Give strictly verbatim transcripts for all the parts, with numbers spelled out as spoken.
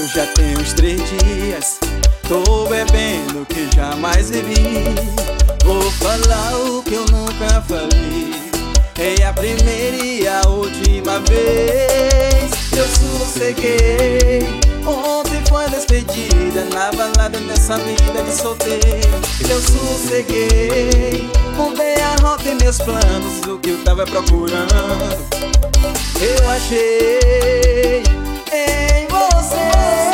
já tem uns três dias. Tô bebendo que jamais bebi. Vou falar o que eu nunca falei. É a primeira e a última vez que eu sosseguei. Ontem foi despedida na balada dessa vida de solteiro. Eu sosseguei, mudei a rota e meus planos, o que eu tava procurando eu achei em você.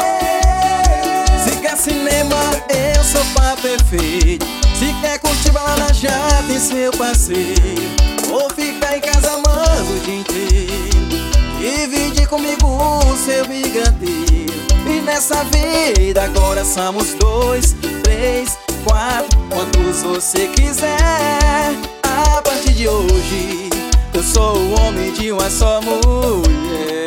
Se quer cinema, eu sou pra perfeito. Se quer curtir balada, já tem seu passeio. Vou ficar em casa amando o dia inteiro. Divide comigo o seu brigadeiro. E nessa vida agora somos dois, três, quatro, quantos você quiser. A partir de hoje eu sou o homem de uma só mulher.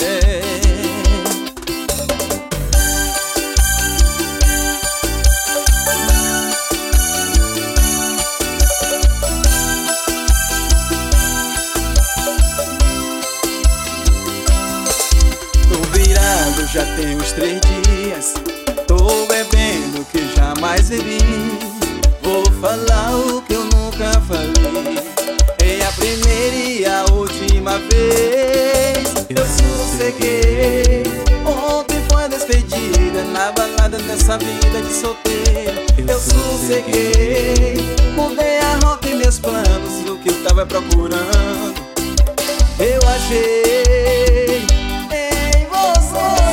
Já tem uns três dias. Tô bebendo que jamais bebi. Vou falar o que eu nunca falei. É a primeira e a última vez eu sosseguei. Ontem foi despedida na balada dessa vida de solteiro. Eu sosseguei, mudei a rota e meus planos, o que eu tava procurando eu achei em você.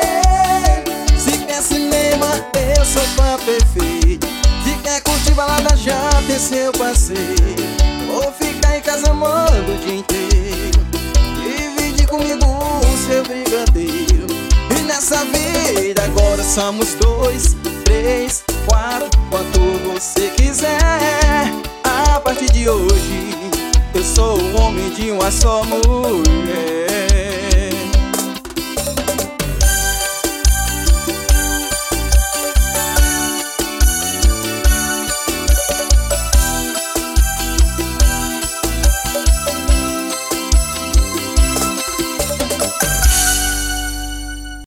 Eu sou fã perfeito. Se quer curtir balada, já tem seu passeio. Vou ficar em casa amando o dia inteiro. Divide comigo o seu brigadeiro. E nessa vida agora somos dois, três, quatro, quanto você quiser. A partir de hoje eu sou o homem de uma só mulher.